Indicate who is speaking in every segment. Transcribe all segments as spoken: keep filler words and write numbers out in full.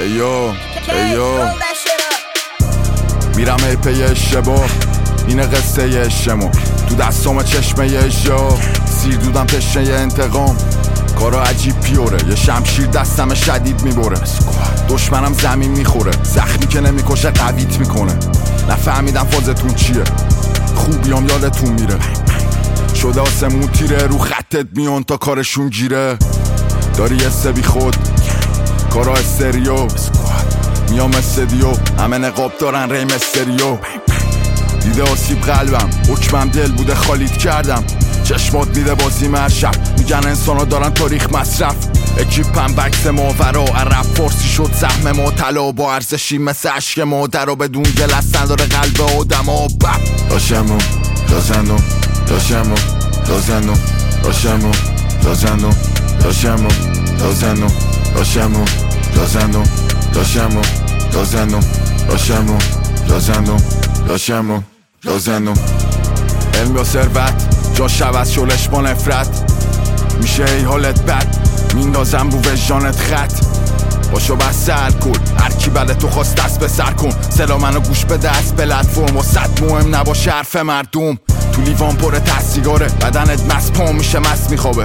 Speaker 1: ایو ایو میرم ای پی اشتباه، اینه قصه عشقمون. تو دستام چشمه اجا سیر دودم تشنه انتقام. کارا عجیب پیوره، یه شمشیر دستم شدید میبره. دشمنم زمین میخوره، زخمی که نمیکشه قویت میکنه. نفهمیدم فازتون چیه، خوبیام یادتون میره. شده آسمون تیره، رو خطت میون تا کارشون گیره. داری یه سبی خود کارا استریو، میام استدیو همه نقاب دارن ری مستریو. دیده آسیب قلبم، حکمم دل بوده خالیت کردم. چشمات میده بازی مرشب، میگن انسانا دارن تاریخ مصرف. اکیپم بکس ماورا، عرب فارسی شد سهم ما طلا. با ارزشی مثل عشق مادر و بدون دل اصلا داره قلب آدم ها. داشمو دازنو داشمو دازنو داشمو دازنو داشمو دازنو داشمو دازنو داشمو دازنو داشمو دازنو داشمو دازنو. علم یا ثروت جا شب از شلش با نفرت میشه ای حالت بد، میندازم رو وجدانت خط. باشو بس سر کن، هر کی بله تو خواست دست به سر کن. سلا منو گوش به دست پلتفرم و صد مهم نباشه حرف مردم. تو لیوان پر تسیگاره، بدنت مست پا میشه مست میخوابه.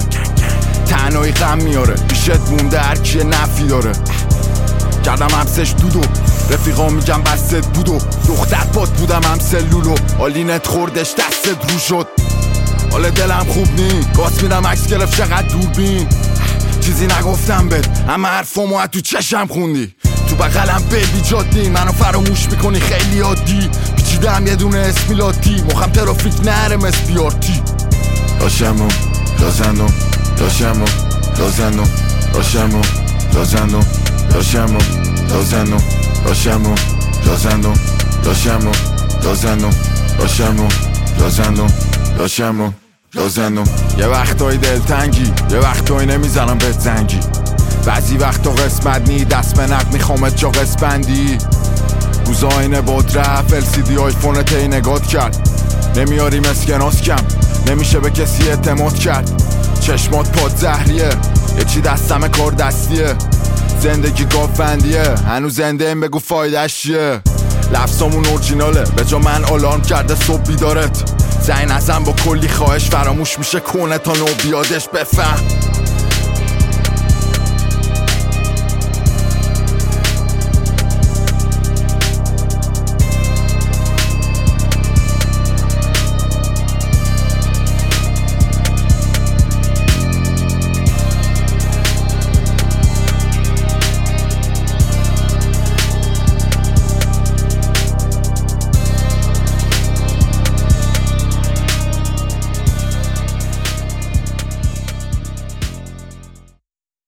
Speaker 1: تنهایی غم میاره، پیشت مونده هر کی نفی داره. کردم همسش دودو، رفیقا میگم بستت بودو. دختر باد بودم همسه لولو، آلینت خوردش دستت رو شد. حال دلم خوب نی، گاز میدم عکس گرفت چقدر دوربین. چیزی نگفتم بهت، همه حرفامو از تو چشم خوندی. تو بغلم بیبی جادی، منو فراموش میکنی خیلی عادی. پیچیدم یه دونه اسمی لاتی، مخم ترافیک نرم اس بی آر تی. داشمو دازنو داشمو دازنو داشمو دازنو داشمو دازنو داشمو دازنو داشمو دازنو داشمو دازنو داشمو دازنو. یه وقتایی دلتنگی، یه وقتایی نمیزنم بهت زنگی. بعضی وقتا قسمت نی، دست به نق میخوامت جا قسپندی. روزا اینه باد رفت، ال سی دی آیفونت ای نگات کرد. نمیاریم اسکناس کم، نمیشه به کسی اعتماد کرد. چشمات پاد زهریه، یه چی دستم کار دستیه. زندگی گافندیه، هنوز زنده این بگو فایدش چیه. لفظامون اورجیناله، به جا من آلارم کرده صبح بیدارت. زنگ نزن با کلی خواهش، فراموش میشه کنه تا نو بیادش. بفهم